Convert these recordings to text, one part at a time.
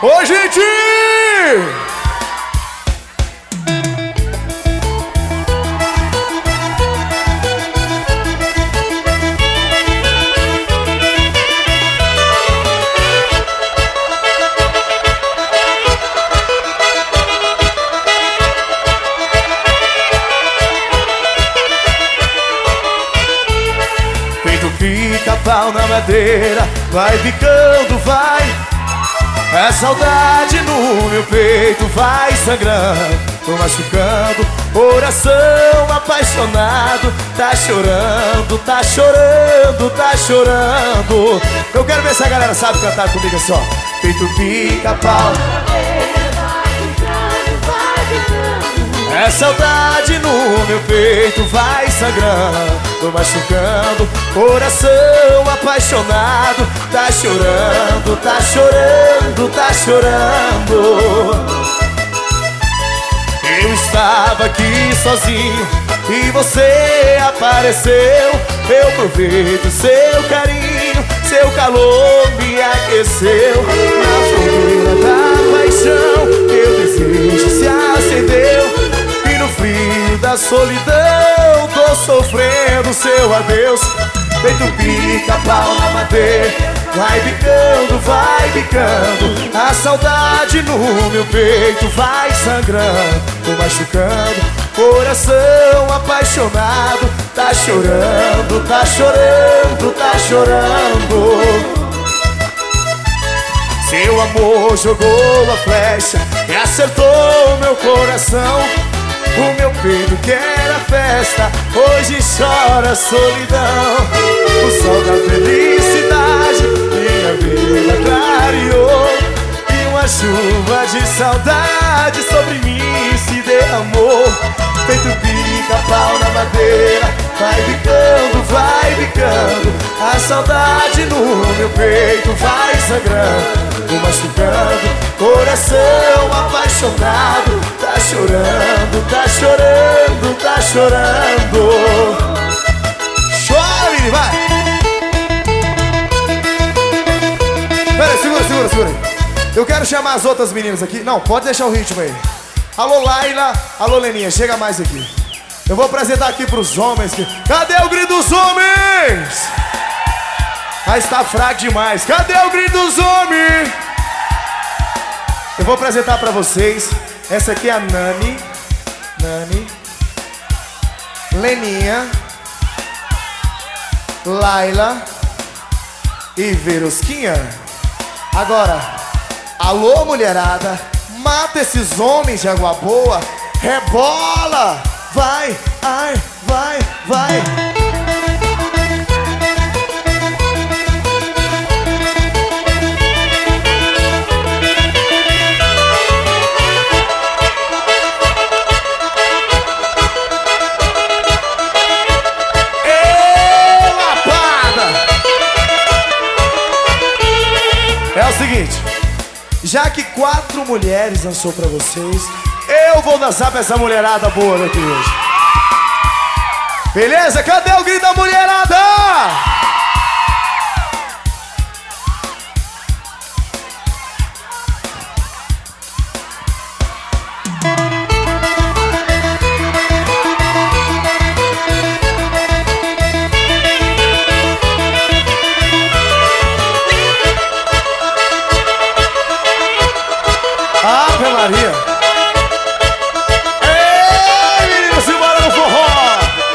Ô, gente! Feito pica-pau na madeira, vai ficando, vai. É saudade no meu peito, vai sangrando, tô machucando, coração apaixonado, tá chorando, tá chorando, tá chorando. Eu quero ver se a galera sabe cantar comigo assim, ó. Feito pica-pau, é saudade no meu peito, vai sangrando, tô machucando, coração apaixonado, tá chorando, tá chorando, tá chorando. Eu estava aqui sozinho e você apareceu. Eu provei do seu carinho, seu calor me aqueceu. Na fogueira da paixão, meu desejo se acendeu. E no frio da solidão, tô sofrendo seu adeus. Feito pica-pau na madeira, vai bicando, vai bicando. A saudade no meu peito vai sangrando, tô machucando, coração apaixonado, tá chorando, tá chorando, tá chorando. Seu amor jogou a flecha e acertou meu coração. O meu peito que era festa, hoje chora a solidão. O sol da felicidade minha vida clareou, e uma chuva de saudade sobre mim se derramou. Feito pica-pau na madeira, vai bicando, vai bicando. A saudade no meu peito vai sangrando, tô machucando, coração apaixonado, tá chorando, tá chorando, tá chorando. Chora, menino, vai! Pera aí, segura, segura, segura aí. Eu quero chamar as outras meninas aqui. Não, pode deixar o ritmo aí. Alô, Laila, alô, Leninha, chega mais aqui. Eu vou apresentar aqui pros homens que... Cadê o grito dos homens? Ah, está fraco demais. Cadê o grito dos homens? Eu vou apresentar pra vocês. Essa aqui é a Nani, Leninha, Laila e Verusquinha. Agora, alô, mulherada, mata esses homens de água boa. Rebola, vai, ai, vai, vai. É o seguinte, já que 4 mulheres dançou pra vocês, eu vou dançar pra essa mulherada boa daqui hoje. Beleza? Cadê o grito da mulherada? Ave Maria! Ei, menina, simbora no forró!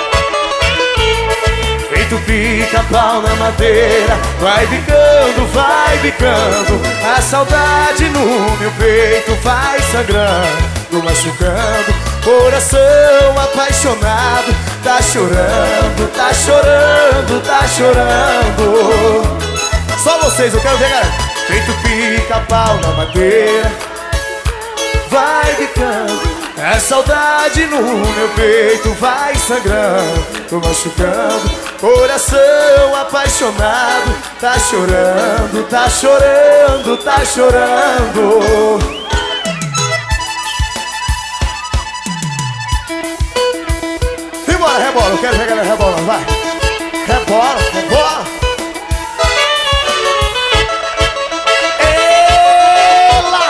Feito pica-pau na madeira, vai bicando, vai bicando. A saudade no meu peito vai sangrando, tô machucando, coração apaixonado, tá chorando, tá chorando, tá chorando. Só vocês, eu quero ver, galera. Feito pica-pau na madeira, vai bicando. É saudade no meu peito vai sangrando, tô machucando, coração apaixonado, tá chorando, tá chorando, tá chorando. Rebola, rebola, eu quero ver a galera rebolando, vai. Rebola, rebola. Ela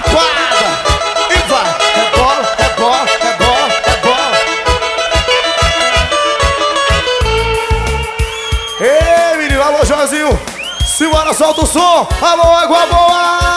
Simbora, solta o som. Alô, água boa.